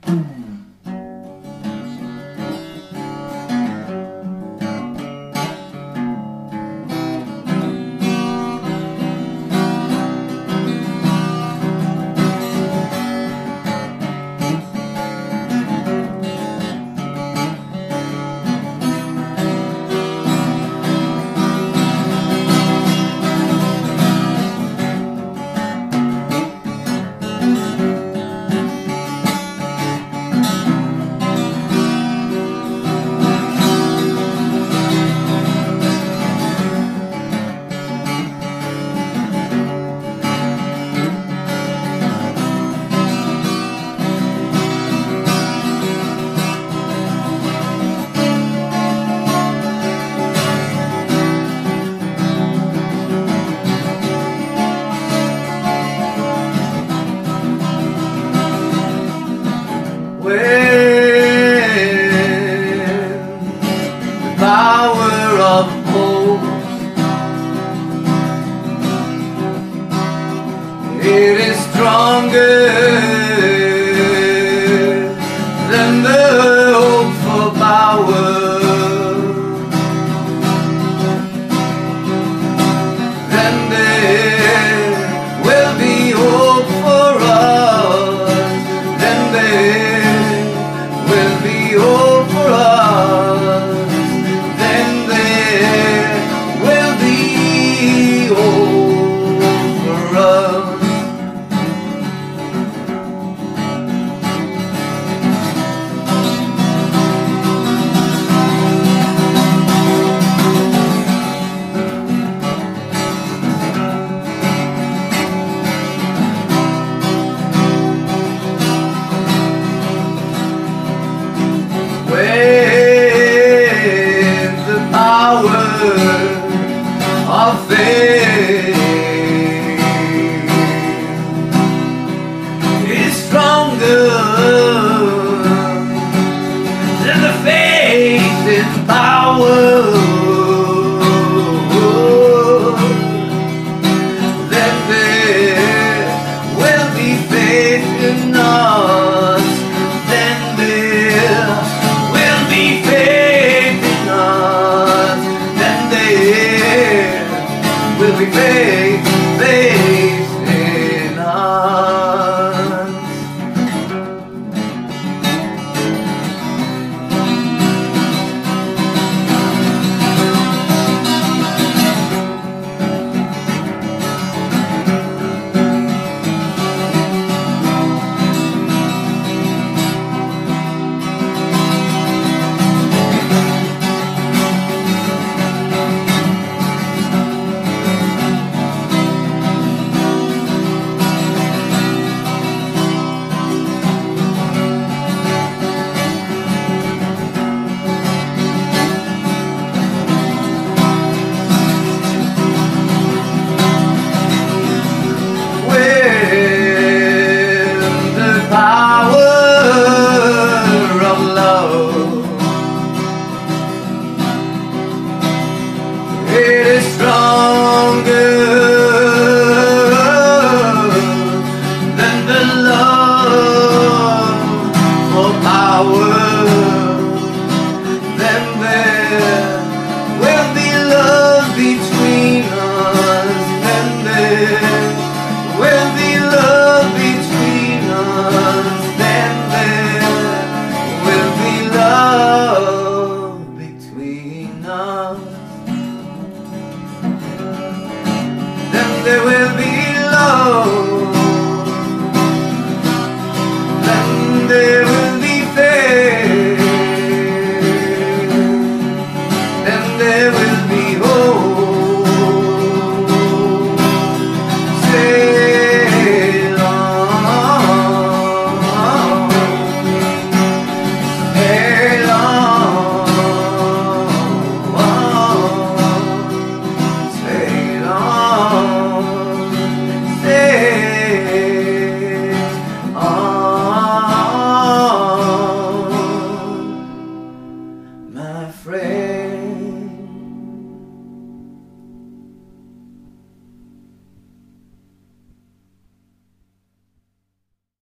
When the power of hope, it is stronger than the hope for power. Then there will be hope for us. Then there will be hope for us. Then there will be hope for us. When the power of faith is stronger than the faith in power, then there will be faith in us. Then there will be faith in us. Then there will be faith in us. It is stronger than the love for power. Then there will be love between us. Then there will be love between us. Then there will be love between us. Then there will be love. Then there